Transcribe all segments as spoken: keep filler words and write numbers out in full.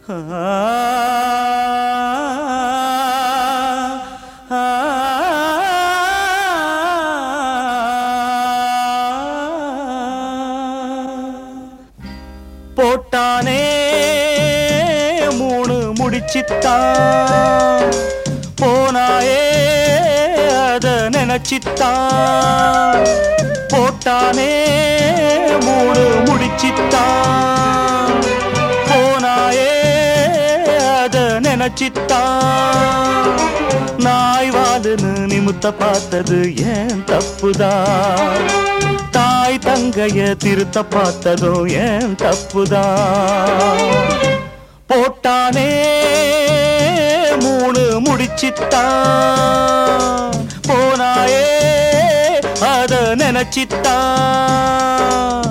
போட்டானே மூணு முடிச்சித்தான் போனாயே அத நினைச்சித்தான் போட்டானே மூணு முடிச்சித்தான் போனாயே அத நினைச்சித்தான் நாய் வாலுன்னு நிமித்த பார்த்தது ஏன் தப்புதான் தாய் தங்கைய திருத்த பார்த்ததும் ஏன் தப்புதான் போட்டானே மூணு முடிச்சித்தான் போனாயே அத நினைச்சித்தான்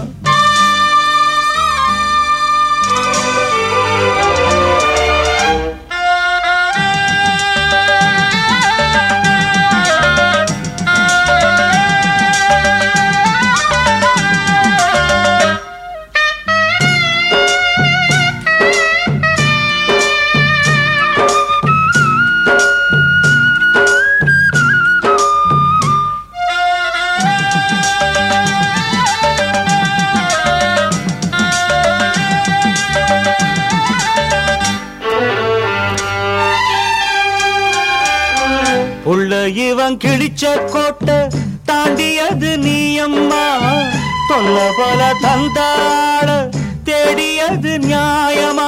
உள்ள இவன் கிழிச்ச கோட்டை தாண்டியது நீ அம்மா தொல்ல போல தந்தாள தேடியது நியாயமா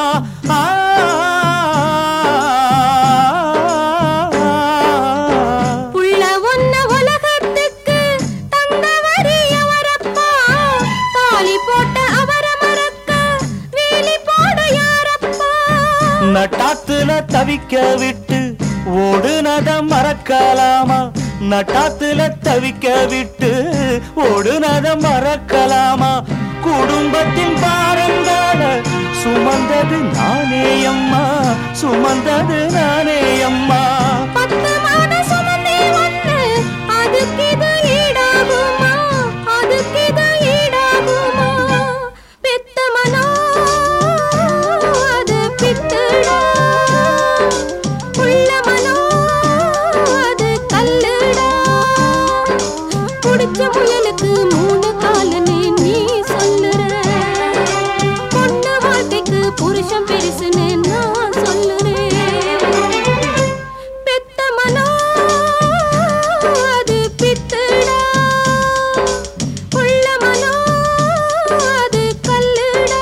உள்ள ஒன்ன உலகத்துக்கு தந்தவரி அவரப்பா தாலி போட்ட அவர மறக்க வேலி போட யாரப்பா நட்டாத்துல தவிக்க விட்டு ஓடுனத மறக்கலாமா நட்டாத்துல தவிக்க விட்டு ஓடுனத மறக்கலாமா குடும்பத்தின் பாரங்கால சுமந்தது நானே அம்மா சுமந்தது நானே அம்மா பத்தமான சுமந்தே ஒண்ணு அதுக்கு இது ஈடாகுமா அதுக்கு இது ஈடாகுமா பெத்த மனோ அது பித்துடா உள்ள மனோ அது கல்லுடா குடிச்ச முயலுக்கு மூணு காலுன்னு நீ சொல்லுற பொண்ணு வாழ்க்கைக்கு புருஷன் பெருசுன்னு நான் சொல்லுறேன் பெத்த மனோ அது பித்துடா உள்ள மனோ அது கல்லுடா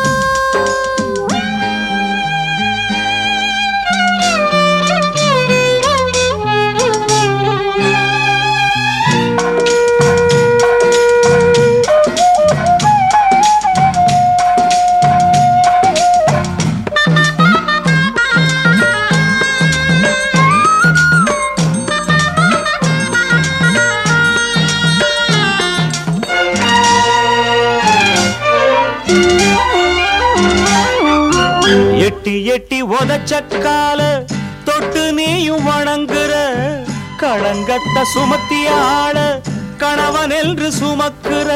எட்டி எட்டி உதச்சக்கால தொட்டு நீயும் வணங்குற களங்கத்த சுமத்திய ஆள கணவன் என்று சுமக்குற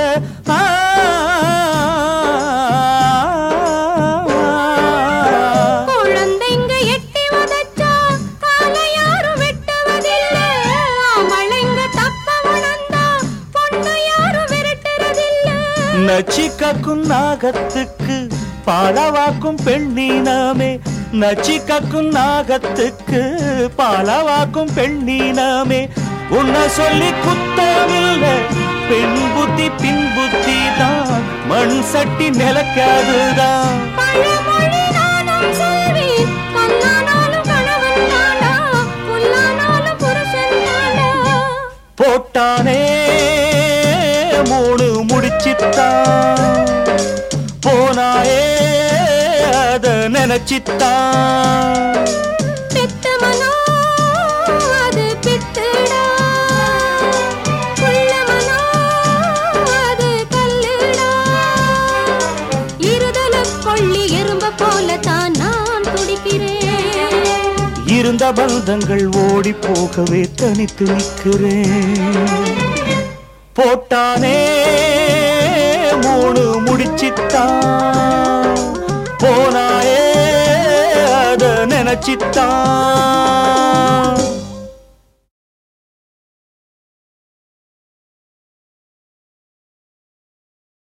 குழந்தைங்க எட்டி உதைச்சா காலை யாரும் வெட்டுவதில்லை அவளைங்க தப்ப உணர்ந்தா பொண்ணு யாரும் விரட்டுறதில்லை நச்சிக்கும் நாகத்துக்கு பாலவாக்கும் பெண்ணீனமே நச்சிக்கும் நாகத்துக்கு பாலவாக்கும் பெண்ணீனமே உன்னை சொல்லி குத்தமில்ல பெண் புத்தி பின் புத்தி தான் மண் சட்டி நிலக்காதுதான் பழமொழி நானும் சொல்வேன் கண்ணானாலும் கணவன் தானா புல்லானாலும் புருஷன் தானா போட்டானே மூணு முடிச்சித்தான் போனாயே அத நினைச்சித்தான் பெத்த மனோ அது பித்துடா உள்ள மனோ அது கல்லுடா இருதல கொள்ளி எறும்ப போல தான் நான் துடிக்கிறேன் இருந்த பந்தங்கள் ஓடி போகவே தனித்து நிற்கிறேன் போட்டானே மூணு முடிச்சித்தான் போனாயே நினைச்சித்தான்